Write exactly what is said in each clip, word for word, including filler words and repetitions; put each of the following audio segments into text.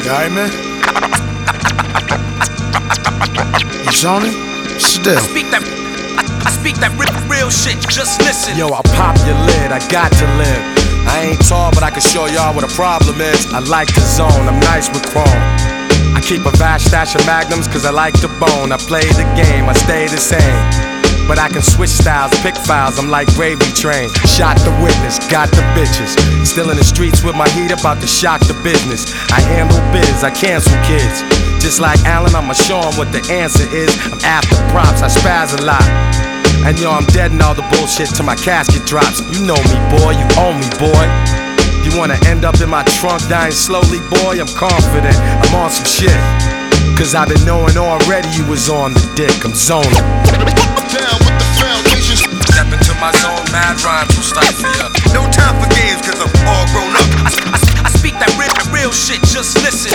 Alright, man? You zoning? Still. I speak that, I, I speak that real, real shit, just listen. Yo, I pop your lid, I got to live. I ain't tall, but I can show y'all what a problem is. I like the zone, I'm nice with chrome. I keep a vast stash of magnums cause I like the bone. I play the game, I stay the same. But I can switch styles, pick files, I'm like gravy train. Shot the witness, got the bitches. Still in the streets with my heat, about to shock the business. I handle biz, I cancel kids. Just like Allen, I'ma show 'em what the answer is. I'm after props, I spaz a lot. And yo, I'm dead in all the bullshit till my casket drops. You know me, boy, you owe me, boy. You wanna end up in my trunk dying slowly, boy? I'm confident, I'm on some shit. Cause I've been knowing already you was on the dick, I'm zoning. Down with the foundation. Step into my zone, mad rhymes will stifle ya. No time for games cause I'm all grown up. I, I, I speak that real, real shit, just listen.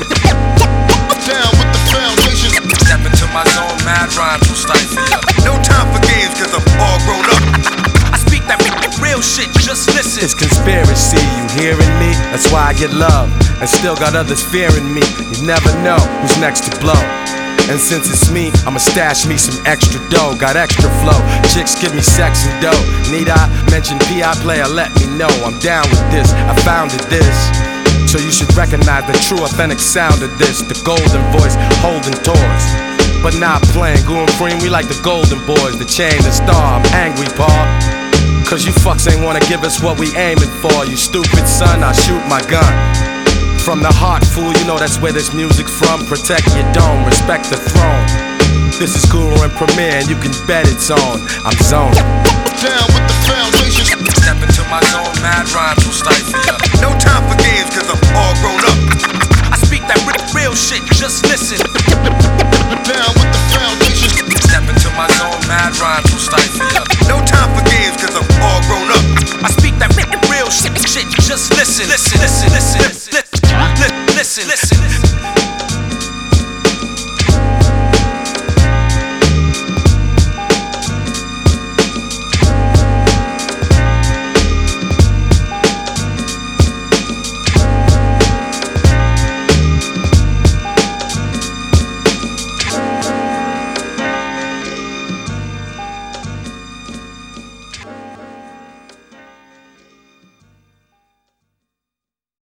Down with the foundation. Step into my zone, mad rhymes will stifle ya. No time for games cause I'm all grown up. I speak that real, real shit, just listen. It's conspiracy, you hearing me? That's why I get love, and still got others fearing me. You never know who's next to blow. And since it's me, I'ma stash me some extra dough. Got extra flow, chicks give me sex and dough. Need I mention P I player, let me know. I'm down with this, I founded this. So you should recognize the true authentic sound of this. The golden voice, holding toys. But not playing, Goon Cream, we like the golden boys. The chain, the star, I'm angry, Paul. Cause you fucks ain't wanna give us what we aiming for. You stupid son, I'll shoot my gun. From the heart, fool, you know that's where this music from. Protect your dome, respect the throne. This is Guru and Premier, and you can bet it's on. I'm zoned. Down with the foundation. Step into my zone, mad rhymes will stifle ya. No time for games cause I'm all grown up. I speak that real, real shit, just listen. Down with the foundation. Step into my zone, mad rhymes will stifle ya. No time for games cause I'm all grown up. I speak that real, real shit, shit, just listen, listen, listen.